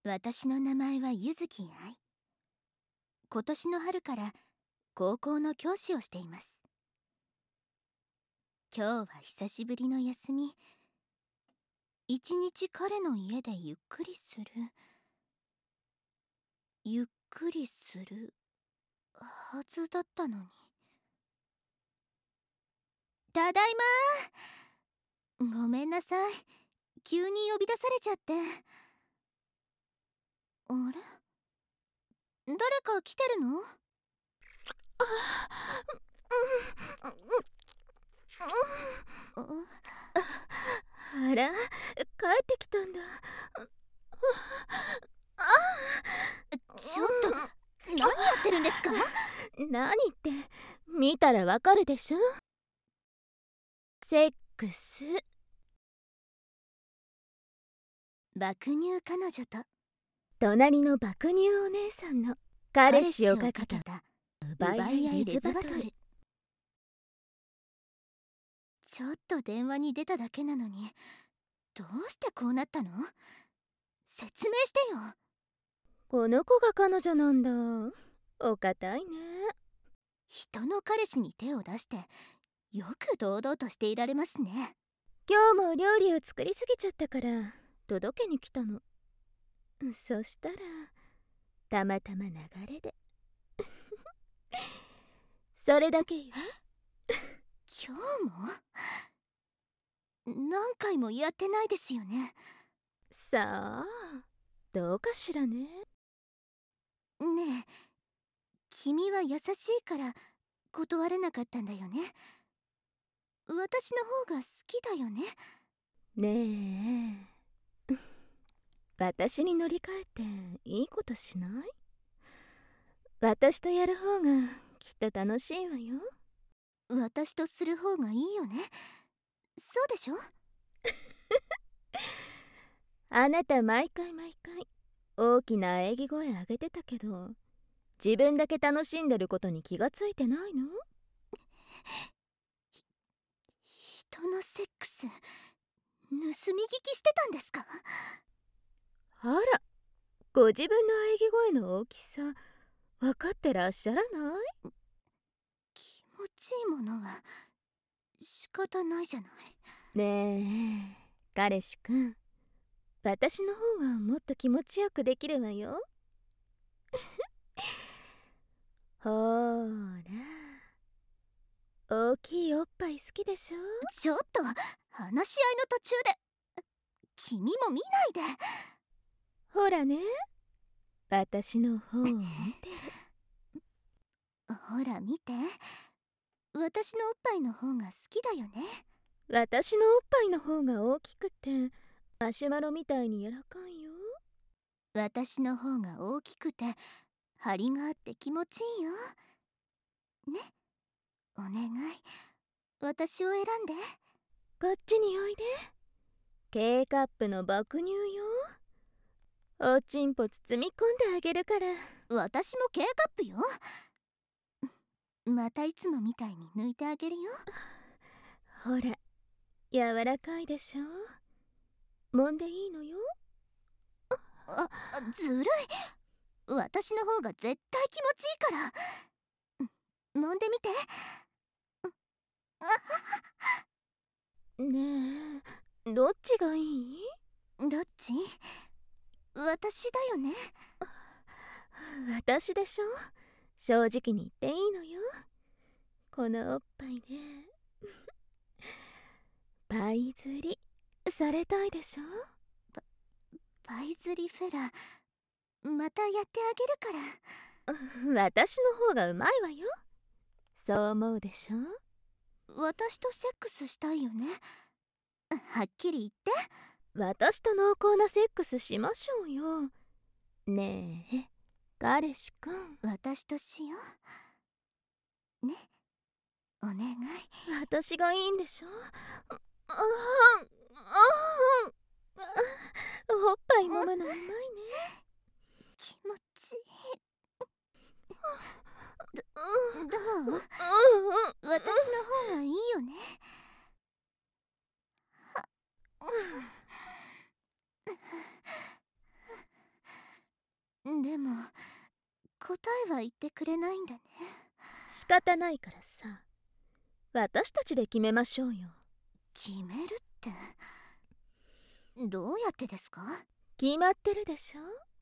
私の名前はゆずき愛。今年の春から高校の教師をしています。今日は久しぶりの休み。一日彼の家でゆっくりするはずだったのに。ただいま。ごめんなさい、急に呼び出されちゃって。あれ、誰か来てるの？ あら、帰ってきたんだ。 ちょっと、何やってるんですか？ 何って見たらわかるでしょ。セックス。 爆乳彼女と隣の爆乳お姉さんの彼氏をかけた奪い合いレズバトル。ちょっと電話に出ただけなのに、どうしてこうなったの？説明してよ。 この子が彼女なんだ。お堅いね。 人の彼氏に手を出してよく堂々としていられますね。 今日も料理を作りすぎちゃったから届けに来たの。そしたらたまたま流れでそれだけよ。 今日も？何回もやってないですよね。 さあ、どうかしらね。 ねえ、君は優しいから断れなかったんだよね。私の方が好きだよね。 ねえ私に乗り換えていいことしない？私とやる方がきっと楽しいわよ。 私とする方がいいよね。そうでしょ？ あなた毎回大きな喘ぎ声上げてたけど、自分だけ楽しんでることに気がついてないの？ 人のセックス盗み聞きしてたんですか？ あら、ご自分の喘ぎ声の大きさ分かってらっしゃらない？ 気持ちいいものは仕方ないじゃない。 ねえ彼氏くん、私の方がもっと気持ちよくできるわよ。ほーら、大きいおっぱい好きでしょ？ ちょっと、話し合いの途中で君も見ないで。 ほらね、私の方を見てる。 ほら見て、私のおっぱいの方が好きだよね。 私のおっぱいの方が大きくてマシュマロみたいに柔らかいよ。 私の方が大きくて張りがあって気持ちいいよね。お願い、私を選んで。 こっちにおいで。K カップの爆乳よ。おちんぽ包み込んであげるから。 私も K カップよ。またいつもみたいに抜いてあげるよ。 ほら、柔らかいでしょ。揉んでいいのよ。 ずるい。私の方が絶対気持ちいいから。揉んでみて。 ねえ、どっちがいい？ どっち？私だよね。 私でしょ。正直に言っていいのよ。このおっぱいでパイ釣りされたいでしょ。 パイズリフェラ、またやってあげるから。私の方がうまいわよ。そう思うでしょ。 私とセックスしたいよね。はっきり言って。 私と濃厚なセックスしましょうよ。ねえ彼氏くん、 私としようね。お願い。 私がいいんでしょ。おっぱい揉むのうまいね。 気持ちいい。どう？私の方がいいよね。 でも答えは言ってくれないんだね。 仕方ないからさ、私たちで決めましょうよ。 決めるってどうやってですか？ 決まってるでしょ。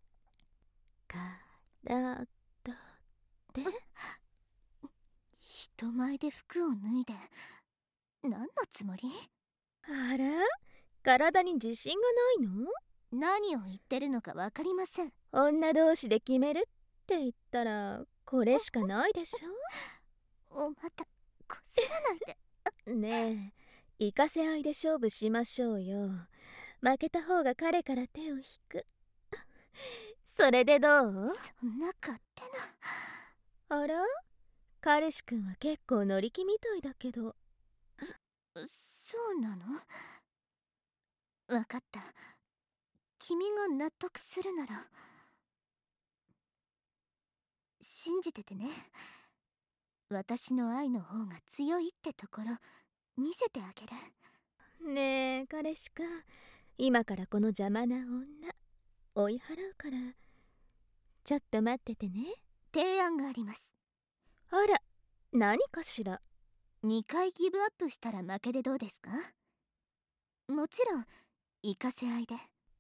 体で人前で服を脱いで何のつもり？ あら、体に自信がないの？ 何を言ってるのか分かりません。 女同士で決めるって言ったらこれしかないでしおまたこすらないで。 ょ。ねえ、行かせ合いで勝負しましょうよ。負けた方が彼から手を引く。それでどう？ そんな勝手な。 あら、彼氏くんは結構乗り気みたいだけど。 そうなの？分かった。君が納得するなら信じててね。私の愛の方が強いってところ見せてあげる。 ねえ彼氏くん、今からこの邪魔な女追い払うから、ちょっと待っててね。 提案があります。 あら、何かしら。 2回ギブアップしたら負けでどうですか？もちろん行かせ合いで。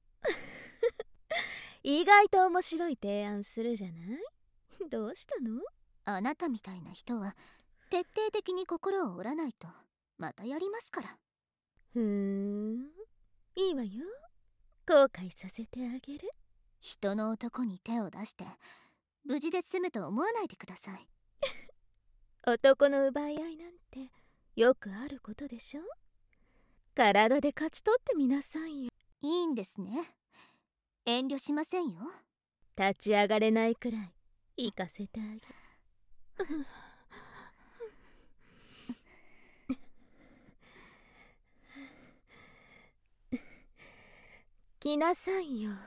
意外と面白い提案するじゃない。どうしたの？ あなたみたいな人は徹底的に心を折らないとまたやりますから。 いいわよ。後悔させてあげる。 人の男に手を出して無事で済むと思わないでください。 男の奪い合いなんてよくあることでしょ。体で勝ち取ってみなさいよ。 いいんですね。遠慮しませんよ。 立ち上がれないくらい行かせてあげる。来なさいよ。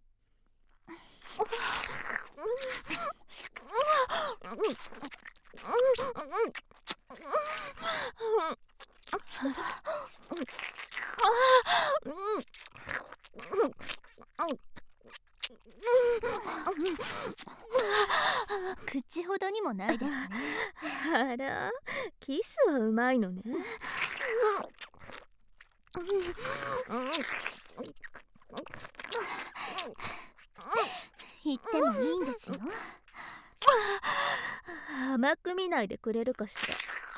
口ほどにもないですね。 あら、キスはうまいのね。 言ってもいいんですよ。 甘く見ないでくれるかしら。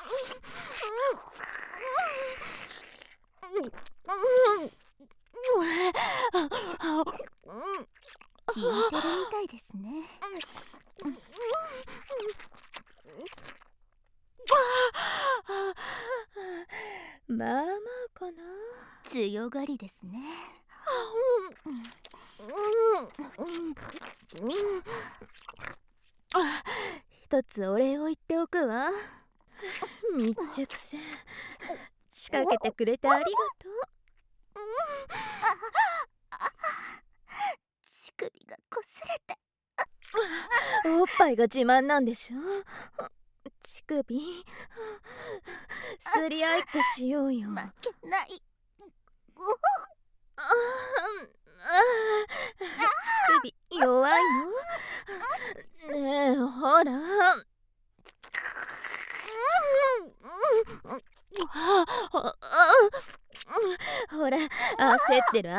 聞いてるみたいですね。 まあまあかな。 強がりですね。 一つお礼を言っておくわ。密着戦仕掛けてくれてありがとう。 乳首がこすれて。 おっぱいが自慢なんでしょ。乳首すり合いっこしようよ。 負けない。 乳首弱いの？ねえほら。ほら、焦ってる。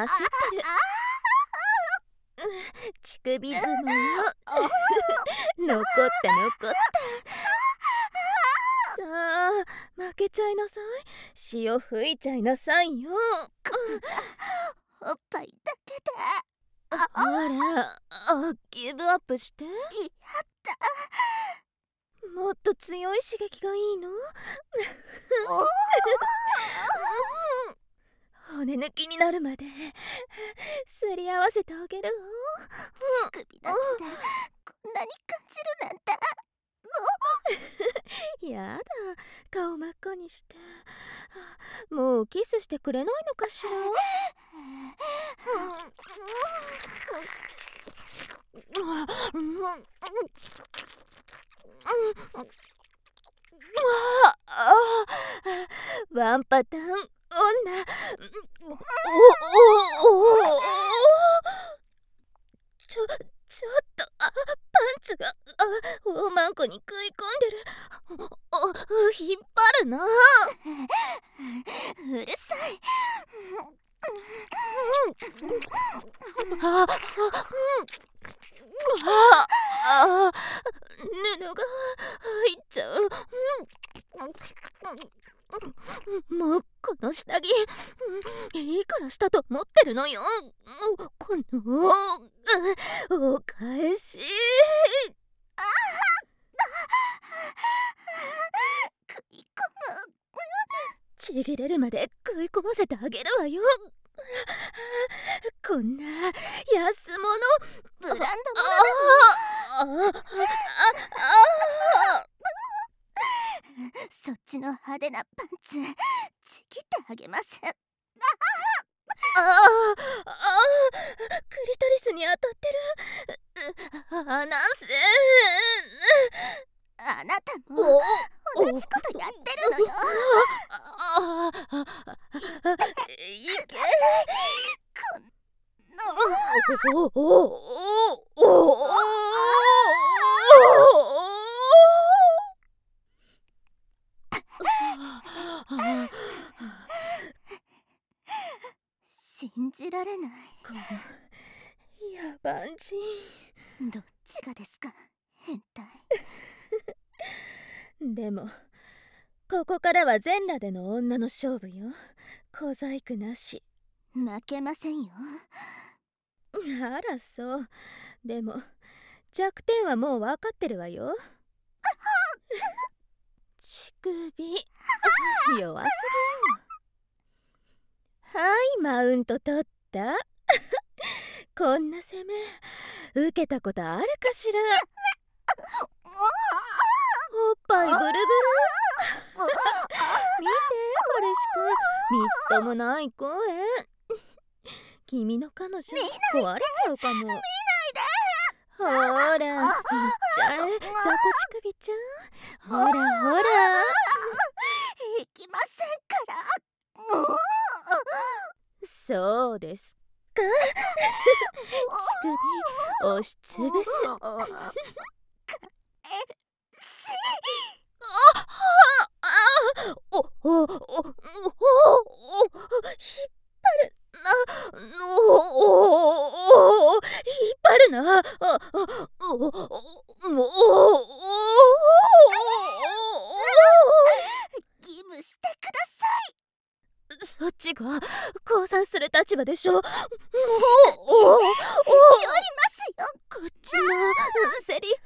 乳首相撲残ったさあ、負けちゃいなさい。潮吹いちゃいなさいよ。 おっぱいだけで。 ほら、ギブアップして。 やった。 もっと強い刺激がいいの？骨抜きになるまですり合わせてあげるわ。 乳首だってこんなに感じるなんて。 やだ、顔真っ赤にして。もうキスしてくれないのかしら。ワンパターン女。ちょっと大マンコに食い込んでる。引っ張るな。 うるさい。 布が入っちゃう。もうこの下着いくらしたと思ってるのよ。このお返し。 食い込む。 ちぎれるまで食い込ませてあげるわよ。こんな安物ブランド物だもん。そっちの派手なパンツちぎってあげます。 クリトリスに当たってる。ナンス。 あなたも同じことやってるのよ。 いけ。 信じられない。 この野蛮人。 どっちがですか、変態。 でもここからは全裸での女の勝負よ。小細工なし。 負けませんよ。 あらそう。でも弱点はもう分かってるわよ。乳首弱すぎよ。はい、マウント取った。こんな攻め受けたことあるかしら。おっぱいブルブル。見て彼氏くん、みっともない声。君の彼女壊れちゃうかも。見ないで。ほらいっちゃえ、雑魚乳首ちゃん。ほらほら。 いきませんから。 そうですか。乳首押しつぶす。引っ張るな。 ギブしてください。 そっちが降参する立場でしょ。しおりますよ。 こっちのセリフ。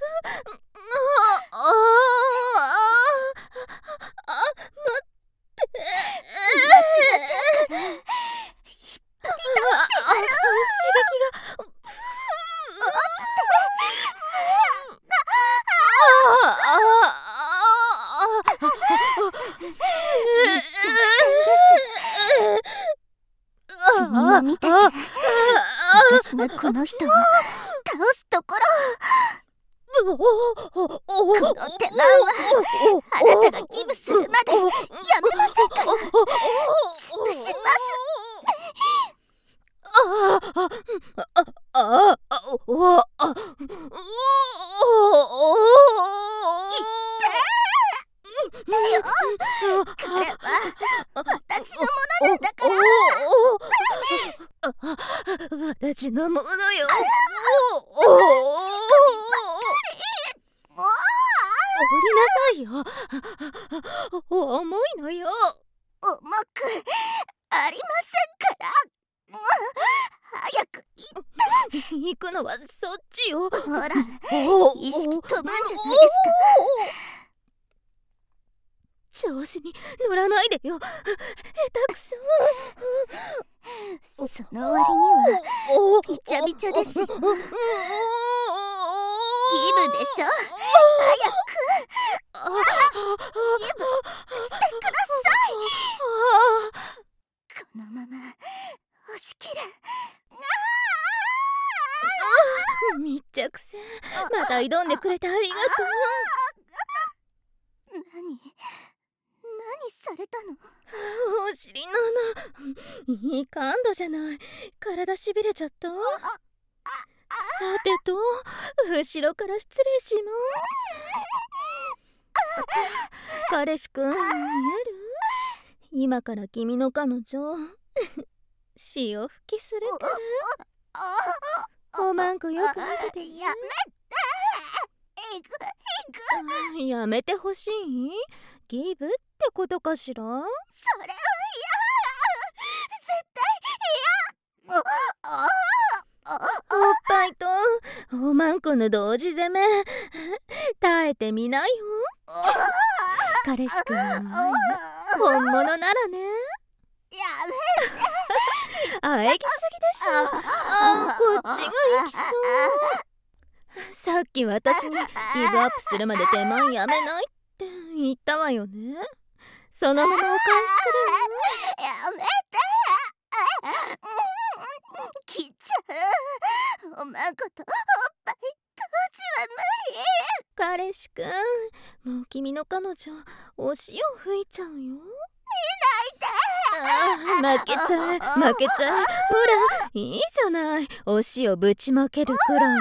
君も見てて。私がこの人を倒すところ。この手間はあなたがギブするまでやめませんから。潰します。彼は私のものなんだから。 私のものよ。降りなさいよ。重いのよ。 重くありませんから。早く行くのはそっちよ。 ほら、意識飛ぶんじゃないですか。調子に乗らないでよ。下手くそ。 その割にはびちゃびちゃですよ。ギブでしょ。早くギブしてください。このまま押し切る。 密着せ。また挑んでくれてありがとう。何されたの？ お尻の穴。いい感度じゃない。体しびれちゃった。 さてと、後ろから失礼します。彼氏くん、見える？今から君の彼女潮吹きするから。おまんこよく見ててね。やめてほしい？ギブってことかしら？それは嫌。 絶対嫌。 おっぱいとおまんこの同時攻め耐えてみないよ。彼氏くんの前の本物ならね。 やめて。 あえぎすぎでしょ。こっちが行きそう。さっき私にギブアップするまで手間やめないって言ったわよね。そのままお返しするの。やめて。切っちゃう。おまんことおっぱい当時は無理。 彼氏くん、もう君の彼女お塩吹いちゃうよ。見ないで。負けちゃえ負けちゃえ。ほらいいじゃない、お塩ぶちまけるくらい。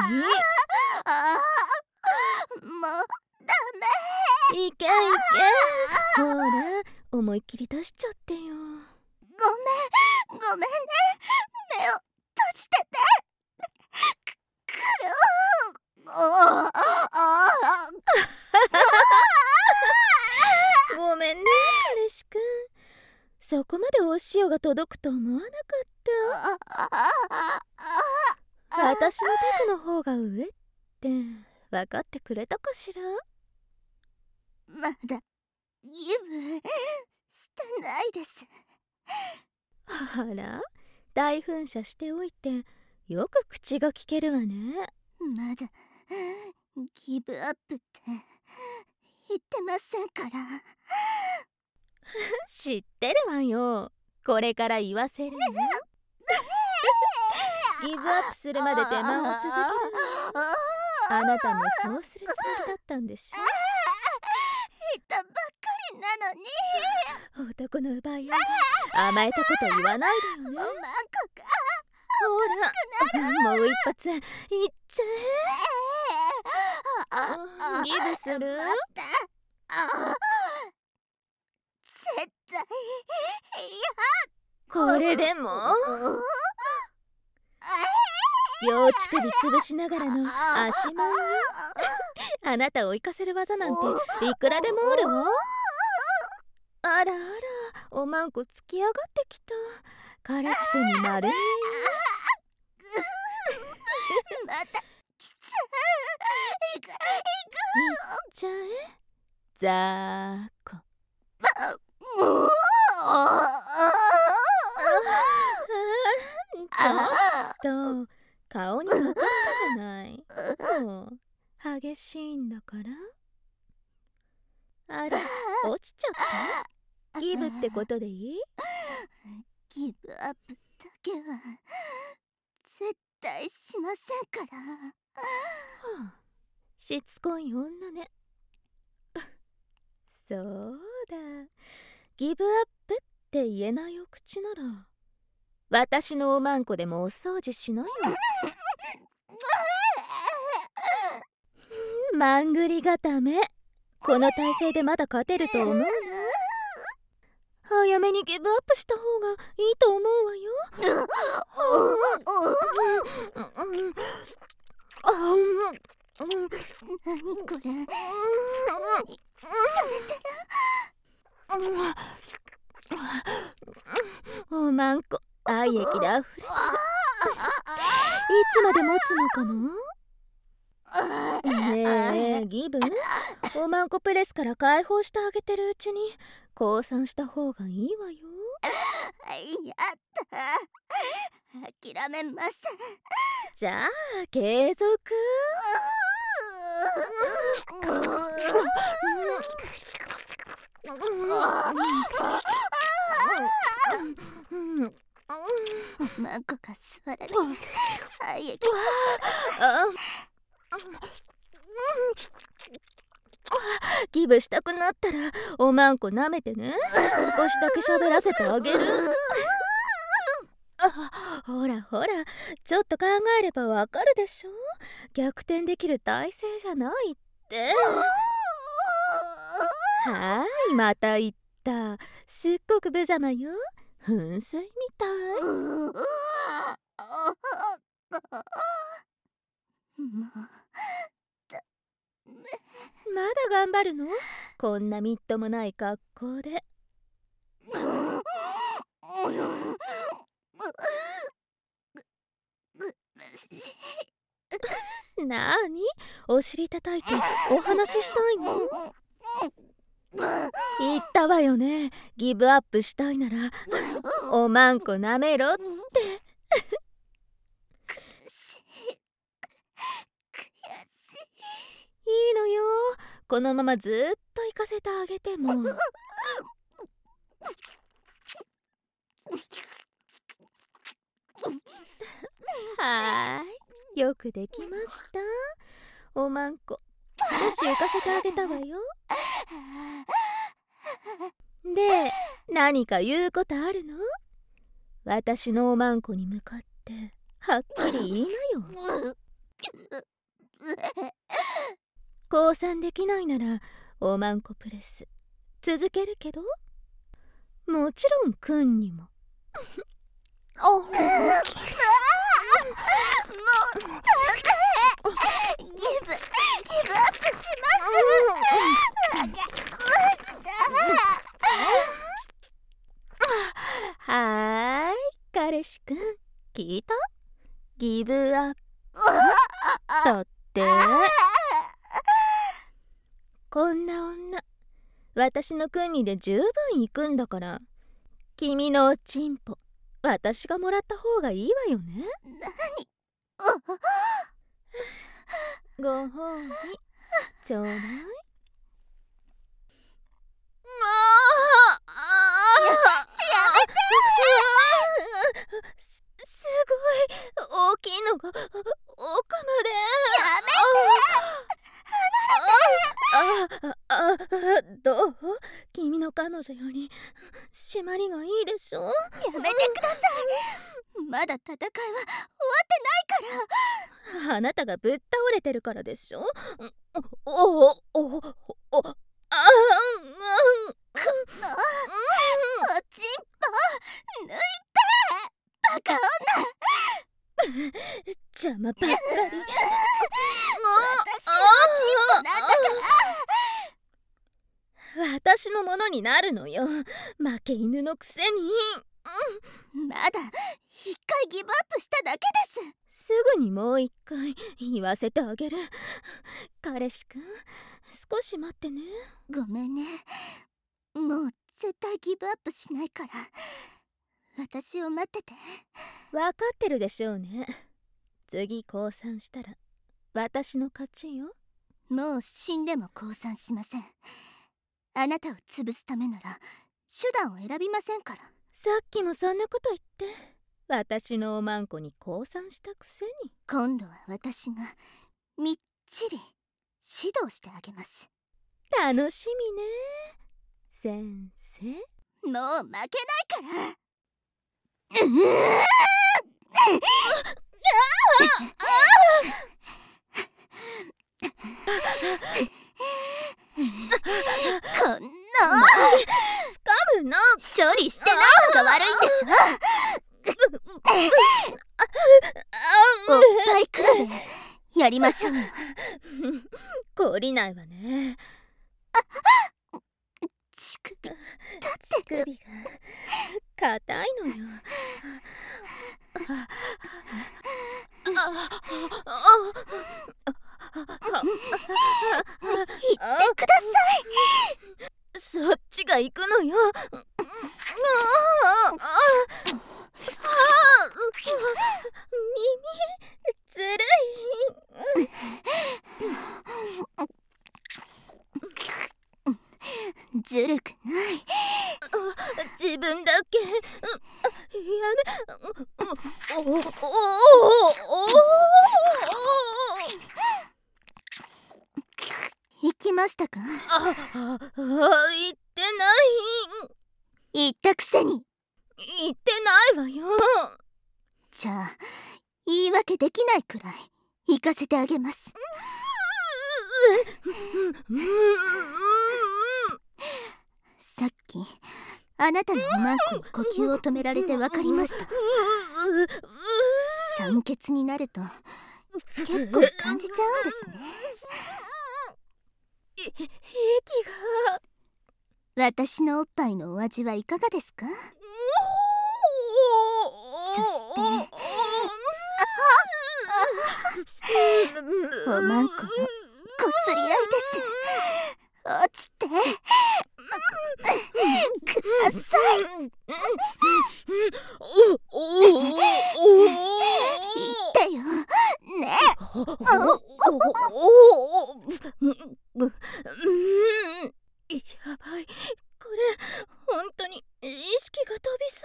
もうダメ。 いけいけ。ほら思いっきり出しちゃってよ。 ごめんね。目を閉じてて。 ごめんね彼氏くん、そこまでお塩が届くと思わなかった。私のテクの方が上って分かってくれたかしら？ まだギブしてないです。 あら、大噴射しておいてよく口が聞けるわね。 まだギブアップって言ってませんから。 知ってるわよ、これから言わせるよ。ギブアップするまで手間を続けるの。あなたもそうするつもりだったんでしょ。 言ったばっかりなのに。 男の奪い合いで甘えたこと言わないでよね。 おまんこがほら、もう一発いっちゃえ。ギブする？ 絶対これでも両乳首潰しながらの足もんよ。あなたを生かせる技なんていくらでもあるわ。あらあら、おまんこつき上がってきた。彼氏くんに丸見えよ。 またきつい。いっちゃえざーこ。ちょっと顔にかかったじゃない。もう激しいんだから。あら、落ちちゃった？ギブってことでいい？ ギブアップだけは絶対しませんから。 しつこい女ね。そうだ、ギブアップって言えないお口なら私のおまんこでもお掃除しないの。まんぐり固め、この体勢でまだ勝てると思うの？早めにギブアップした方がいいと思うわよ。 何これ？ おまんこ愛液であふれてる。いつまで持つのかな？ねえギブ、おまんこプレスから解放してあげてるうちに降参した方がいいわよ。 やった、諦めません。 じゃあ継続。 おまんこが座られ愛液ギブしたくなったらおまんこ舐めてね。少しだけ喋らせてあげる。 ほらほら、ちょっと考えればわかるでしょ。逆転できる体勢じゃないって。はい、また言った。すっごく無様よ。噴水みたい。まだ頑張るの？こんなみっともない格好で。なーに？お尻叩いてお話ししたいの？言ったわよね。ギブアップしたいならおまんこなめろって。いいのよ。このままずっと行かせてあげても。はーい、よくできました。おまんこ少し浮かせてあげたわよ。で、何か言うことあるの？私のおまんこに向かってはっきり言いなよ。降参できないならおまんこプレス続けるけど、もちろんくんにも。もうダメ。ギブアップします。はーい、彼氏くん聞いた？ギブアップだって。こんな女私の国で十分行くんだから、君のおちんぽ私がもらった方がいいわよね。ご褒美ちょうだい。すごい大きいのが奥まで。やめて。どう？君の彼女より締まりがいいでしょ。やめてください。まだ戦いは終わってないから。 あなたがぶっ倒れてるからでしょ。 おちんぽ抜いて、バカ女。 邪魔ばっかり。私のおちんぽなんだから。 私のものになるのよ、負け犬のくせに。 まだ一回ギブアップしただけです。 すぐにもう一回言わせてあげる。彼氏くん、少し待ってね。 ごめんね。もう絶対ギブアップしないから私を待ってて。 分かってるでしょうね。次降参したら私の勝ちよ。 もう死んでも降参しません。あなたを潰すためなら手段を選びませんから。 さっきもそんなこと言って私のおまんこに降参したくせに。 今度は私がみっちり指導してあげます。 楽しみね先生。 もう負けないから。こんなつかむの。 処理してないのが悪いんですわ。おっぱい比べやりましょう。 懲りないわね。 乳首立ってる。 乳首が硬いのよ。 言ってください。 そっちが行くのよ。耳ずるい。 ずるくない。 自分だけ。やめ。 行きましたか？ 言ってない。 言ったくせに。 言ってないわよ。 じゃあ言い訳できないくらい行かせてあげます。さっきあなたのおまんこに呼吸を止められて分かりました。酸欠になると結構感じちゃうんですね。 息が。 私のおっぱいのお味はいかがですか？そしておまんこのこすり合いです。落ちてください。言ってよね。 やばい、これ本当に意識が飛びそう。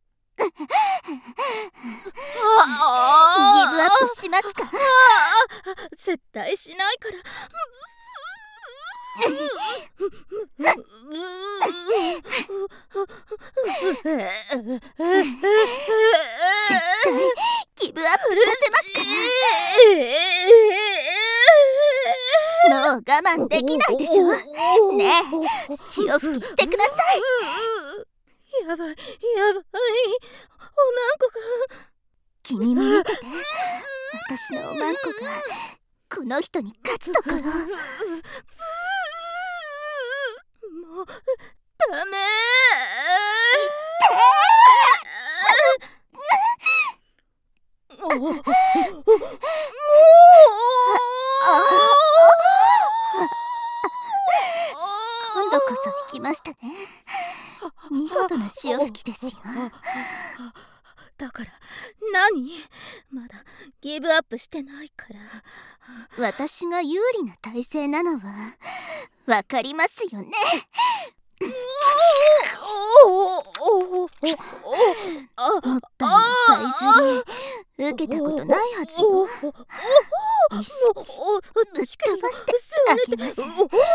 ギブアップしますか？ 絶対しないから。 絶対ギブアップさせますから。もう我慢できないでしょ。ねえ、潮吹きしてください。 やばい、おまんこが。 君も見てて、私のおまんこがこの人に勝つところ。もうダメ。 今度こそ行きましたね。見事な潮吹きですよ。 だから何？まだギブアップしてないから。 私が有利な体勢なのはわかりますよね。おっぱいのパイ釣り受けたことないはずよ。意識ぶっ飛ばしてあげます。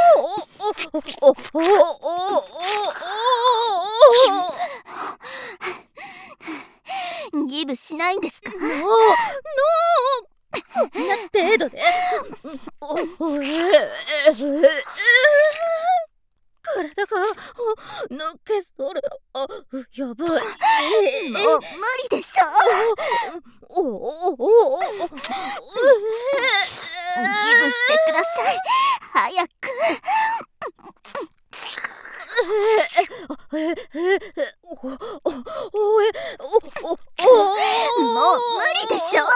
ギブしないんですか？ こんな程度で。体が抜けそる。やばい。 もう無理でしょ。ギブしてください、早く。もう無理でしょ。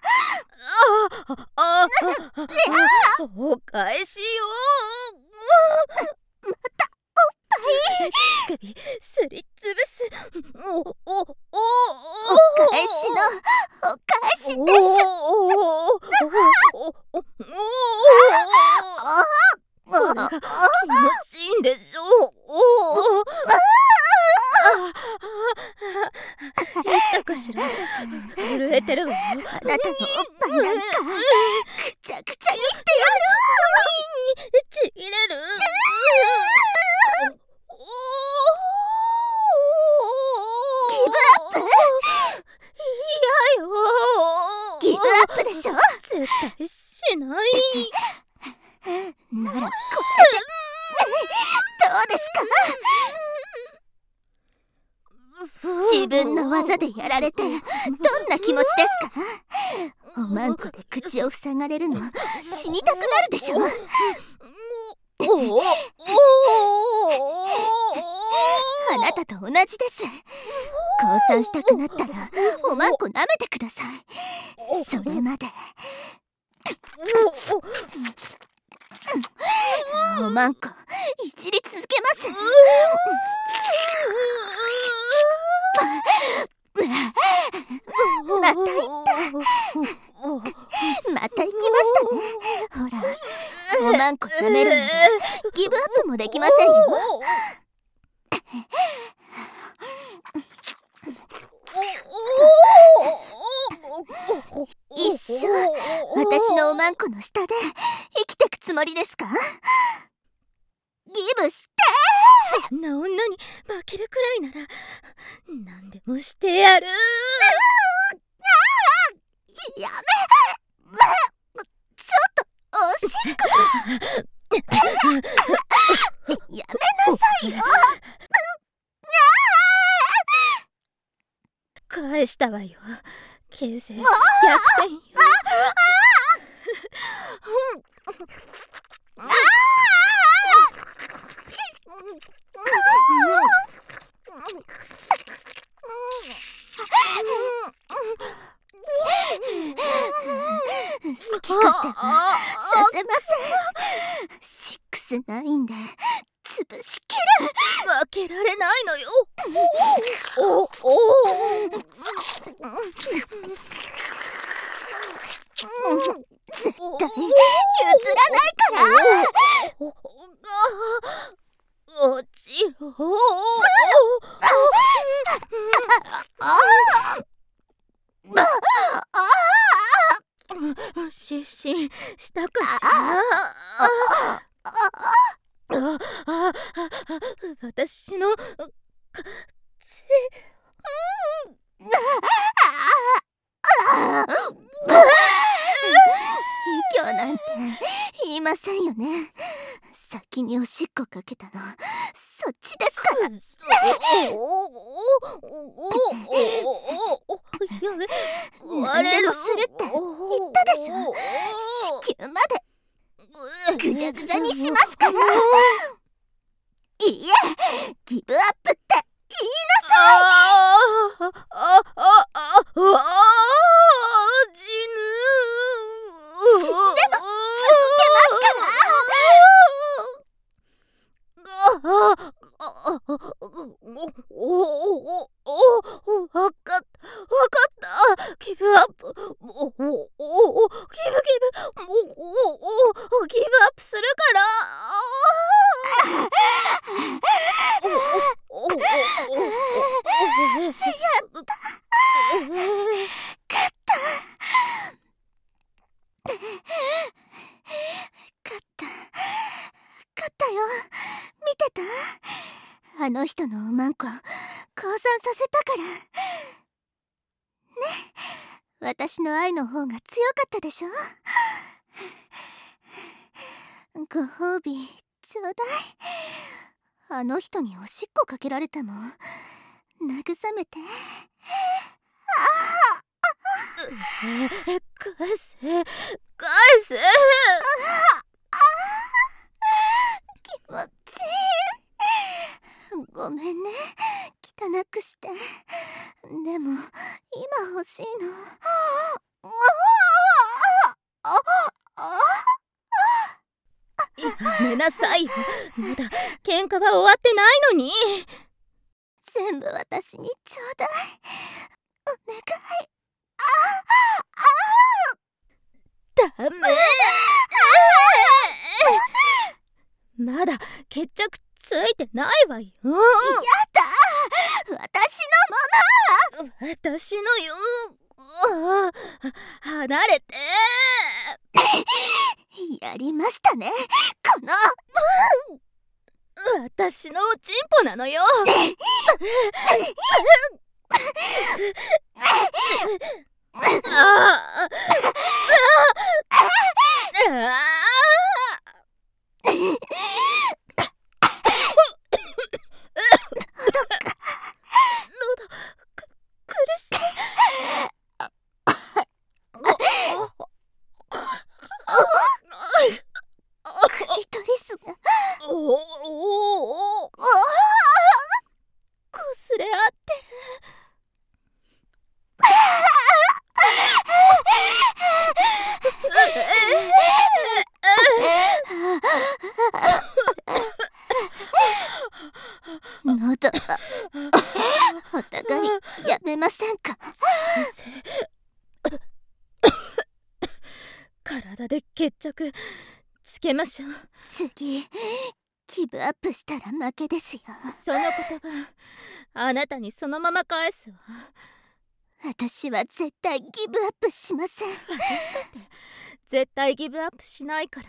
お返しよ。 またおっぱい。 乳首すりつぶす。 お返しのお返しです。 これが気持ちいいんでしょう。言ったかしら。震えてるわよ。 あなたのおっぱいなんかくちゃくちゃにしてやる。 ちぎれる。 ギブアップ？ 嫌よ。 ギブアップでしょ。 絶対しない。 ならこれでどうですか？自分の技でやられてどんな気持ちですか？おまんこで口を塞がれるの死にたくなるでしょ。あなたと同じです。降参したくなったらおまんこ舐めてください。それまで。おまんこいじり続けます。また行ったまた行きましたね。ほら、おまんこ舐めるのでギブアップもできませんよ。一生私のおまんこの下で生きてくつもりですか？ギブして。 あんな女に負けるくらいなら何でもしてやる。 やめちょっとおしっこやめなさいよ。 返したわよ。形勢逆転よ。 好き勝手はさせません。6-9で潰しきる。 負けられないのよ。 絶対譲らないから。 落ちろ。失神したかしら。私の血。 卑怯なんて言いませんよね。先におしっこかけたのそっちですから。 やめ。 何でもするって言ったでしょ。子宮までぐじゃぐじゃにしますから。いいえ、ギブアップって言いなさい。死んでも続けますから。 わかったギブアップ。ギブアップするから。 勝ったよ。見てた？あの人のおまんこ降参させたからね。私の愛の方が強かったでしょ。ご褒美ちょうだい。あの人におしっこかけられたもん慰めて。 返せ。 気持ちいい。ごめんね、汚くして。でも今欲しいの。 やめなさいよ。まだ喧嘩は終わってないのに。 全部私にちょうだい。お願い。 ダメ。まだ決着ついてないわよ。やだ、 私のよ。離れて。 やりましたね、この。 私のおちんぽなのよ。苦しい。 クリトリスがこすれ合ってる。 喉がお互いやめませんか。 体で決着つけましょう。 次ギブアップしたら負けですよ。 その言葉あなたにそのまま返すわ。 私は絶対ギブアップしません。 私だって絶対ギブアップしないから。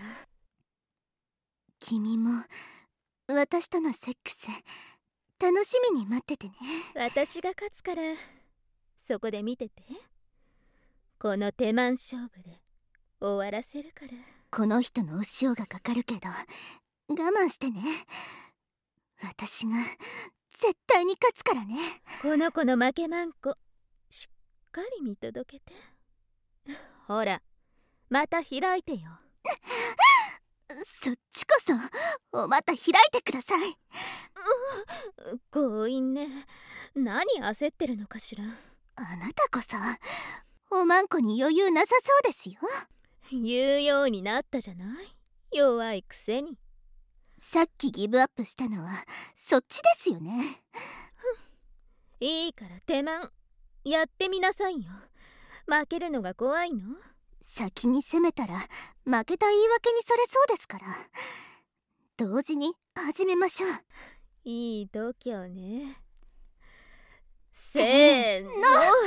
君も私とのセックス楽しみに待っててね。 私が勝つからそこで見てて。 この手満勝負で終わらせるから。 この人のお塩がかかるけど我慢してね。私が絶対に勝つからね。 この子の負けまんこしっかり見届けて。ほらまた開いてよ。 そっちこそお股開いてください。 強引ね。何焦ってるのかしら。 あなたこそおまんこに余裕なさそうですよ。 言うようになったじゃない、弱いくせに。 さっきギブアップしたのはそっちですよね。 いいから手満やってみなさいよ。負けるのが怖いの？ 先に攻めたら負けた言い訳にされそうですから、同時に始めましょう。 いい度胸ね。せーの。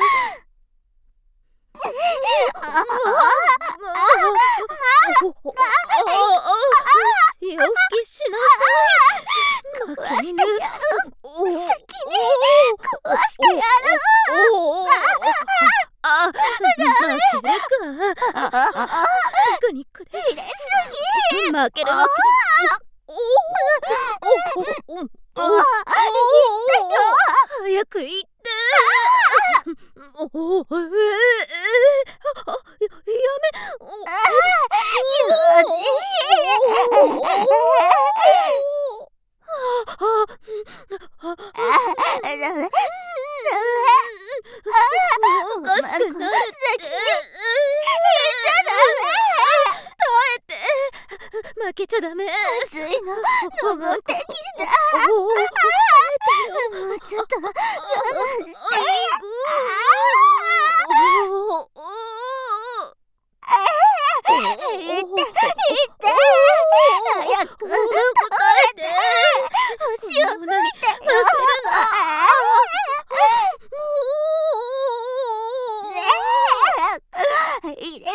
潮吹きしなさい。 壊してやる。先に壊してやる。 あ、負けるか。テクニックで入れすぎ。 負けるわけ。早く言って。やめ。おかしくなるって。負けちゃダメ。 熱いの登ってきた。もうちょっと我慢して。早く答えて。 星を吹いてよ。入れすぎだって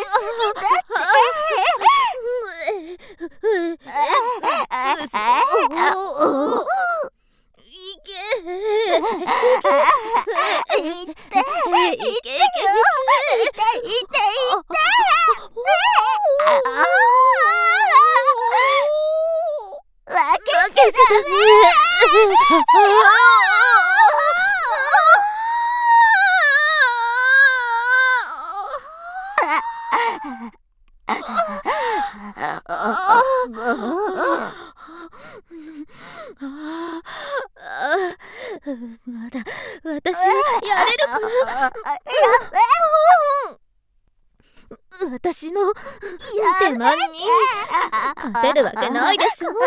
まだ私やれるかな。私の手間に勝てるわけないでしょ。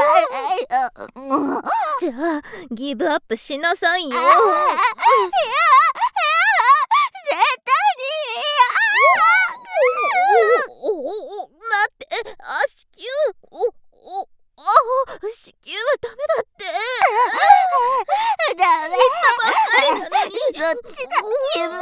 じゃあギブアップしなさいよ。 絶対待って、子宮はダメだって。 ダメ。 言ったばっかりなのに。 そっちがギブアップして。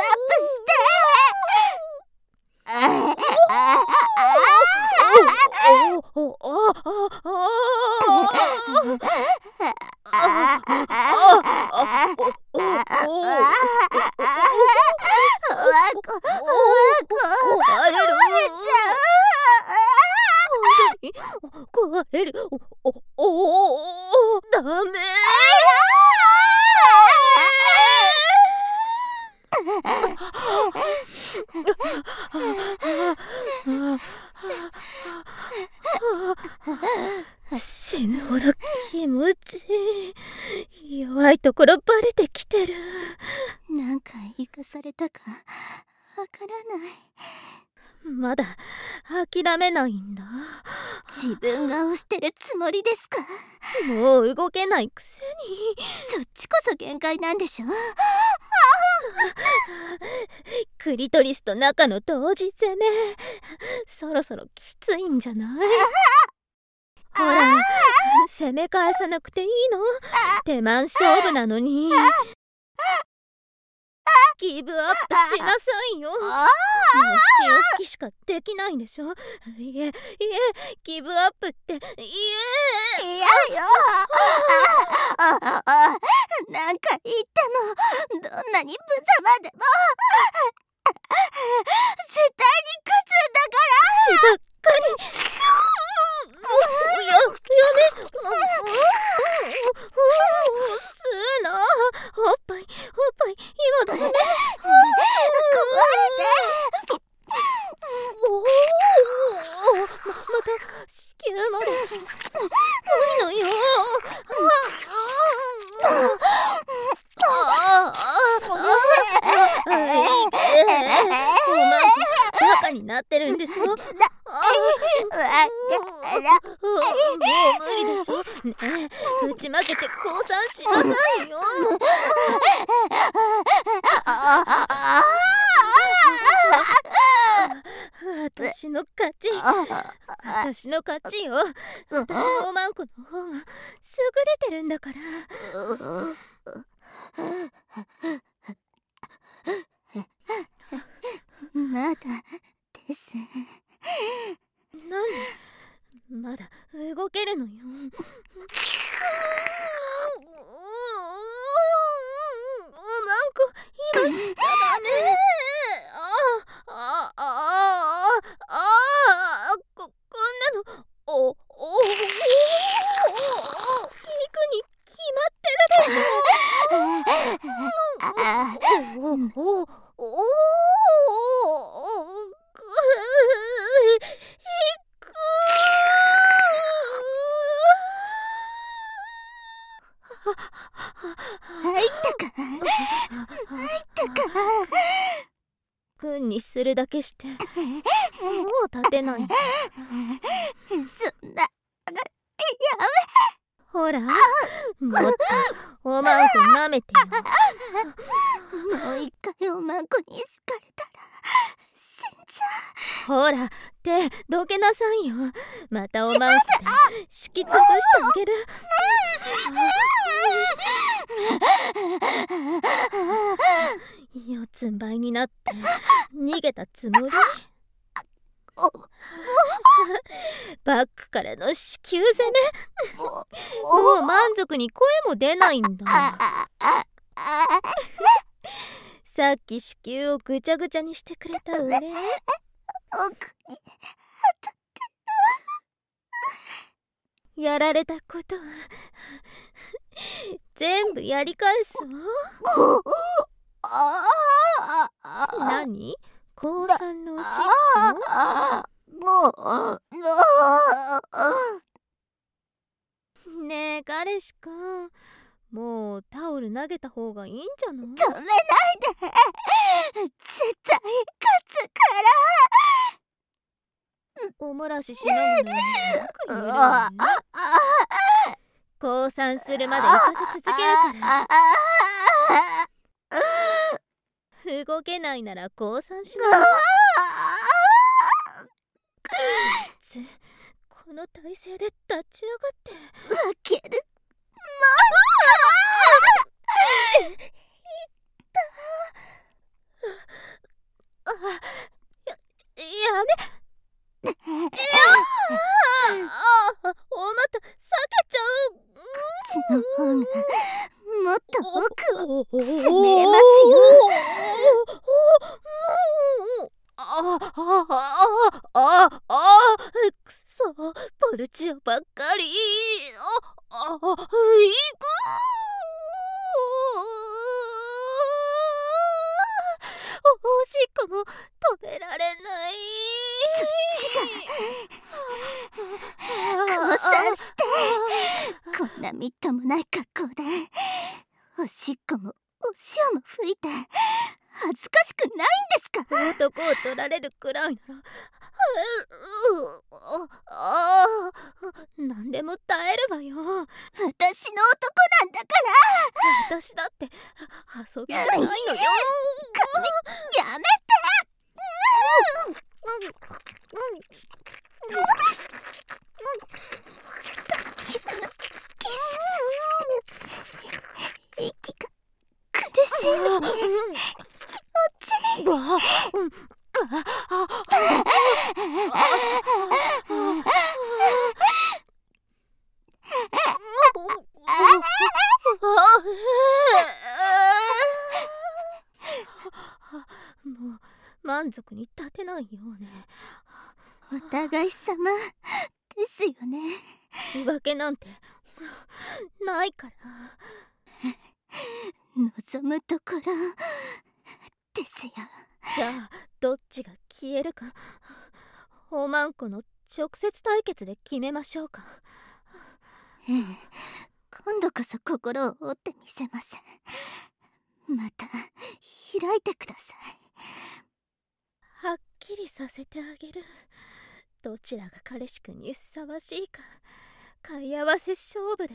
壊れる。ダメ。死ぬほど気持ちいい。弱いところバレてきてる。 なんか生かされたかわからない。 まだ諦めないんだ。 自分が押してるつもりですか？ もう動けないくせに。 そっちこそ限界なんでしょ。 クリトリスと中の同時攻め、そろそろきついんじゃない？ほら、攻め返さなくていいの？手満勝負なのに。ギブアップしなさいよ。もう潮吹きしかできないんでしょ。いえギブアップって嫌よ。なんか言ってもどんなに無様でも絶対に勝つんだから。 血ばっかり。やめ。すーな。おっぱい今ダメ。 壊れて。 また子宮まで。すごいのよ。お前バカになってるんでしょ。もう無理でしょ。ねえ、打ち負けて降参しなさいよ。私の勝ち。私の勝ちよ。私のおまんこの方が優れてるんだから。 まだです。 なんでまだ動けるのよ。おまんこ今吸っちゃダメ。こんなの行くに決まってるでしょ。君にするだけしてもう立てない。 そんな。 ほら、もっとおまんこ舐めてよ。 もう一回おまんこに好かれたら死んじゃう。ほら、手どけなさいよ。またおまんこで敷き潰してあげる。四つん這いになって逃げたつもり。バックからの子宮攻め。もう満足に声も出ないんだ。さっき子宮をぐちゃぐちゃにしてくれたお礼。 奥にやられたことは全部やり返すわ。何？高三のおしっこ？ねえ彼氏くん、もうタオル投げた方がいいんじゃない？ 止めないで。絶対勝つから。 おもらししながらよく言えるわね。降参するまで浮かせ続けるから。動けないなら降参しな。この体勢で立ち上がって負ける。 やめ。おまた避けちゃう。 口の方がもっと奥を攻めれますよ。 くそ、ポルチオばっかり。いく。おしっこも止められない。 そっちが降参してこんなみっともない格好でおしっこもお塩も吹いて恥ずかしくないんですか？ 男を取られるくらいなら何でも耐えるわよ。 私の男なんだから。 私だって遊びじゃないのよ。 やめて。息が苦しいのに気持ちいい。 満足に立てないようね。 お互い様ですよね。 言い訳なんてないから。 望むところですよ。 じゃあどっちが消えるか、おまんこの直接対決で決めましょうか。 ええ、今度こそ心を折ってみせます。また開いてください。 はっきりさせてあげる。どちらが彼氏くんにふさわしいか、買い合わせ勝負で。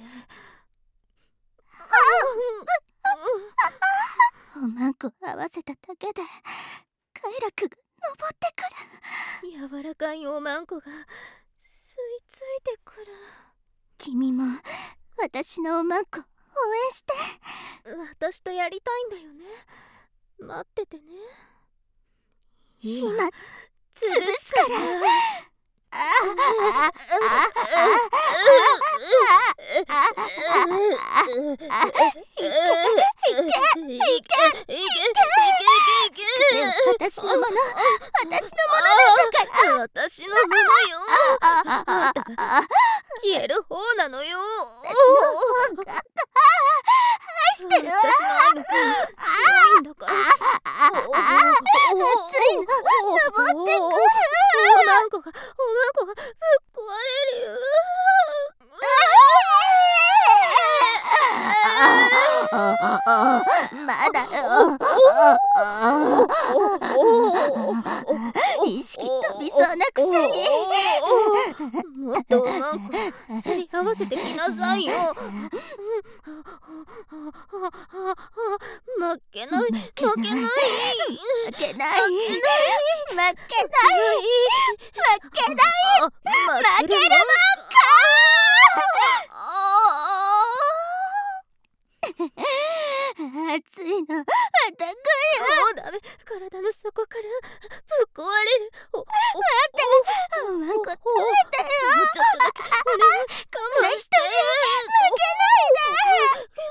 おまんこ合わせただけで快楽が昇ってくる。 柔らかいおまんこが吸い付いてくる。 君も私のおまんこ応援して。 私とやりたいんだよね。待っててね。 今潰すから。 私のもの、私のものなんだから。 私のものよ。あんたが消える方なのよ。 愛してるわ。 私の愛の方が強いんだから。 熱いの登ってくる。 おまんこがぶっ壊れるよ。 まだよ。意識飛びそうなくせに。 もっとおまんこすり合わせてきなさいよ。負けない負けない負けない負けない負けない負けるもんか。熱いのまた来る。 もうダメ。体の底からぶっ壊れる。 おまんこ食べてよ。 もうちょっとだけお願い。我慢して。 負けないで。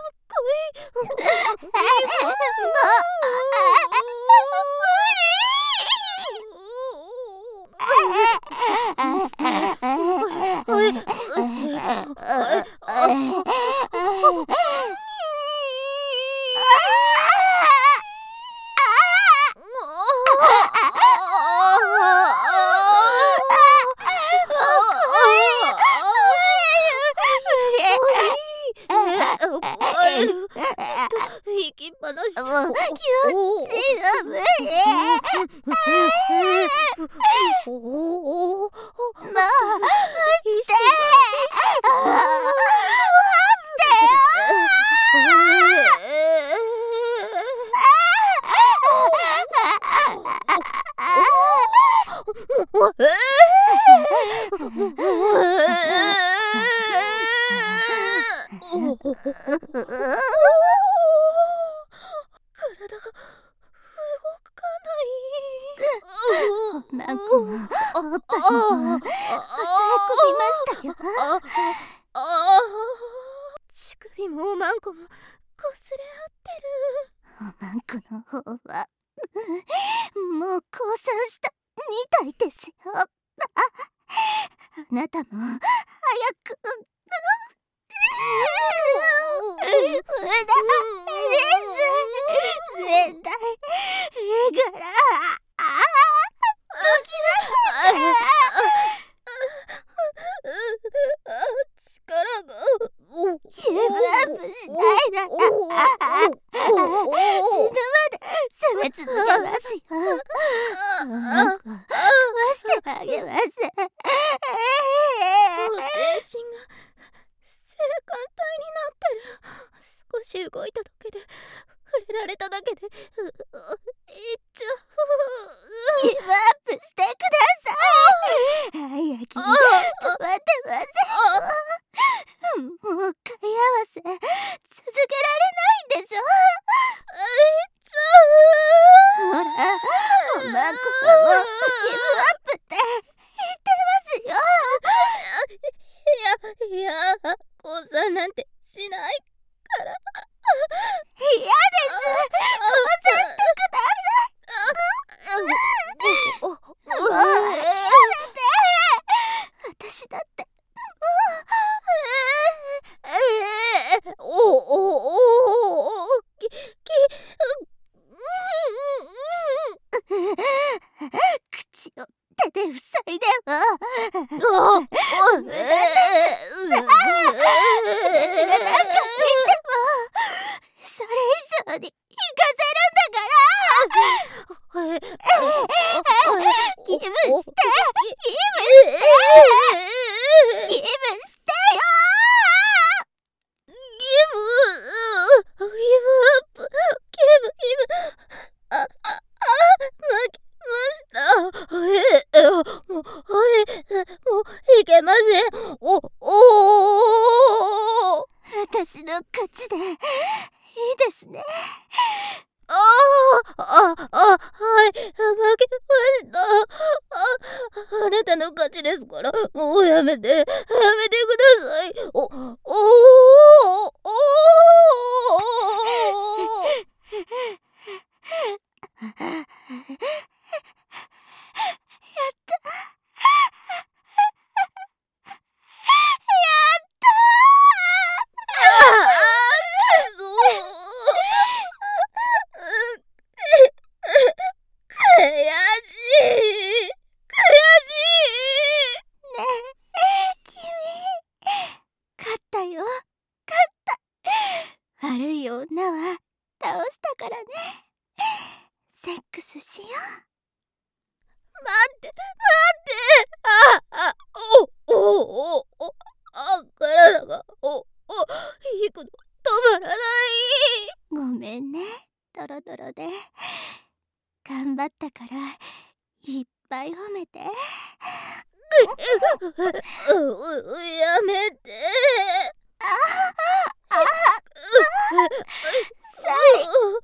行きっぱなし。 もう気持ちの無理。もう落ちて。なんかもおっぱいも抑え込みましたよ。 乳首もおまんこもこすれ合ってる。 おまんこの方はもう降参したみたいですよ。あなたも早く。絶対から力がギブアップしないなら死ぬまで攻め続けますよ。おまんこ壊してあげます。 もう全身が性感帯になってる。少し動いただけで、触れられただけでいっちゃう。 ギブアップしてください。早く止まってません。もう買い合わせ続けられないんでしょ。ほら、おまんこもギブアップって言ってますよ。 いや降参なんてしないから。 嫌です。降参してください。 無駄です。私が何回言ってもそれ以上に行かせるんだから。ギブして、ギブしてよ。ギブアップ、負けました。もういけません。私の勝ちでいいですね。はい、負けました。あなたの勝ちですから、もうやめてください。悪い女は倒したからね。セックスしよう。待って。体が引くの止まらない。ごめんね、ドロドロで。頑張ったからいっぱい褒めて。やめて。最高。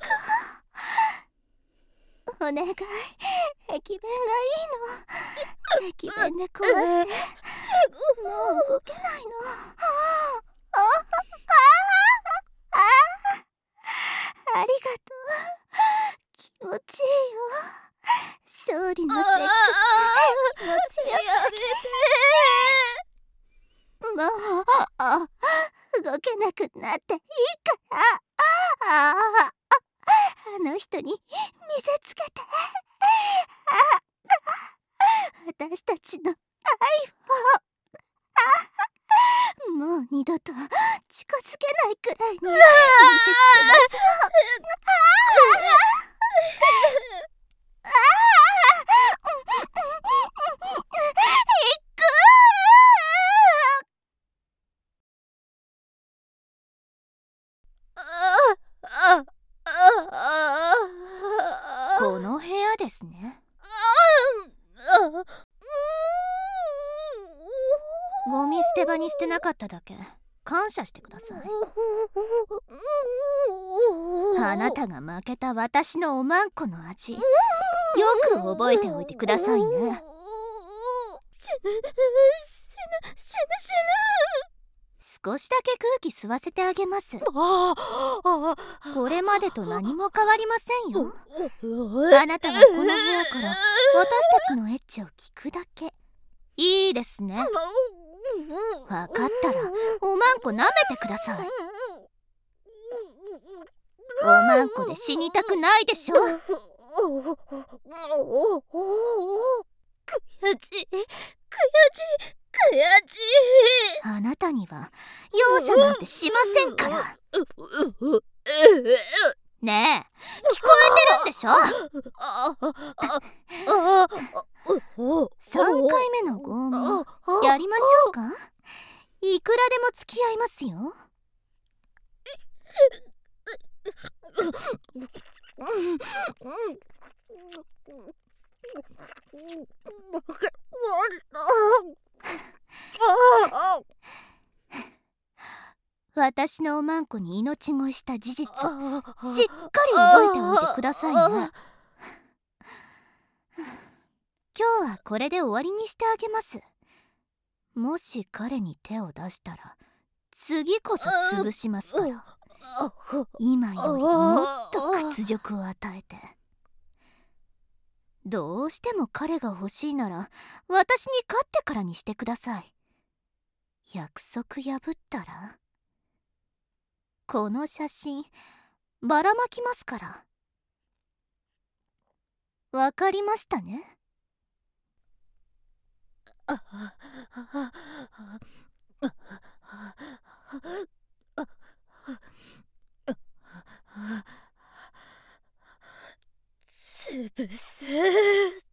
お願い、駅弁がいいの。駅弁で壊してもう動けないの。ありがとう。気持ちいいよ。勝利のセックス気持ちよすぎ。もう動けなくなっていいから。あの人に見せつけて。私たちの愛を。もう二度と近づけないくらいに見せつけましょう。この部屋ですね。ゴミ捨て場に捨てなかっただけ感謝してください。あなたが負けた私のおまんこの味、よく覚えておいてくださいね。死ぬ。少しだけ空気吸わせてあげます。これまでと何も変わりませんよ。あなたはこの部屋から私たちのエッチを聞くだけ。いいですね。分かったらおまんこ舐めてください。おまんこで死にたくないでしょ。悔しい。あなたには容赦なんてしませんから。ねえ、聞こえてるんでしょ。3回目の拷問やりましょうか。いくらでも付き合いますよ。私のおまんこに命乞いした事実、しっかり覚えておいてくださいね。今日はこれで終わりにしてあげます。もし彼に手を出したら次こそ潰しますから。今よりもっと屈辱を与えて。どうしても彼が欲しいなら私に勝ってからにしてください。約束破ったらこの写真ばらまきますから。わかりましたね。 つぶす。